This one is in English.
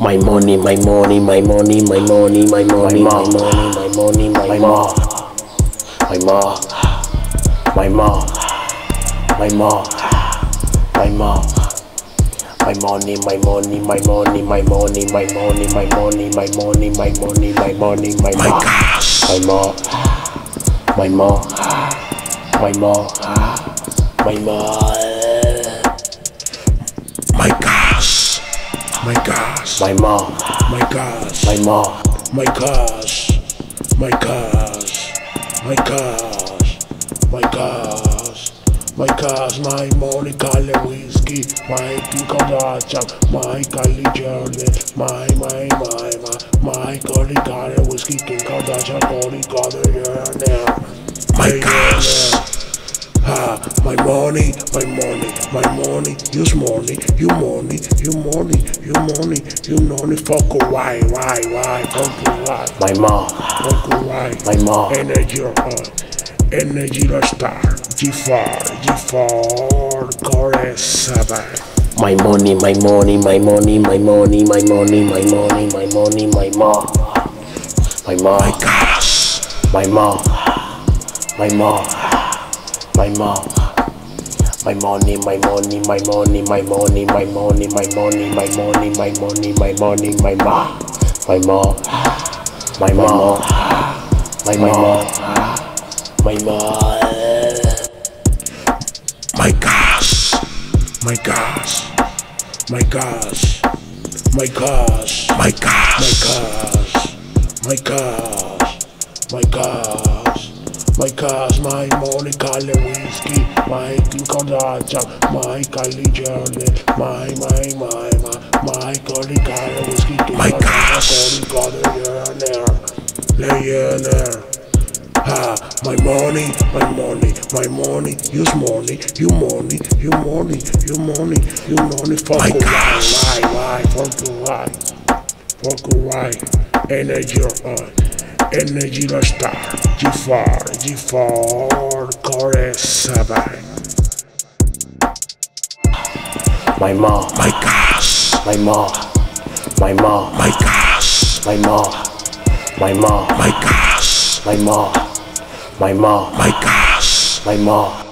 My money, my money, my money, my money, my money, my money, my money, my ma, my ma, my ma, my ma, my ma, my money, my money, my money, my money, my money, my money, my money, my money, my money, my ma, my ma, my ma, my ma, my ma. My gas, my gas, my ma, my gas, my ma, my gas, my gas, my gas, my gas, my gas, my money, Cali whiskey, my King Kardashian, my Cali Journey, my Cali whiskey, King Kardashian, Cali Journey, my gas. My money, my money, my money, use money, you money, you money, you money, you money, fuck why, fuck why. My ma, fuck why, my ma, energy, energy star, G4, Core 7. My money, my money, my money, my money, my money, my money, my money, my ma, my ma, my gas, my ma, my ma. My ma, my money, my money, my money, my money, my money, my money, my money, my money, my money, my ma, my ma, my ma, my ma, my ma. My gas, my gas, my gas, my gas, my gas, my gas, my gas. My gas, my money, Cali whiskey, my King Kardashian, my Cali Journey, my Cali whiskey, King my gas, my money, my money, my money, use money, you money, you money, you money, you money, fuck my gas, why, fuck why, energy Energy star, G4, Core 7. My ma, my gas, my ma, my ma, my gas, my ma, my ma, my gas, my ma, my ma, my gas, my ma.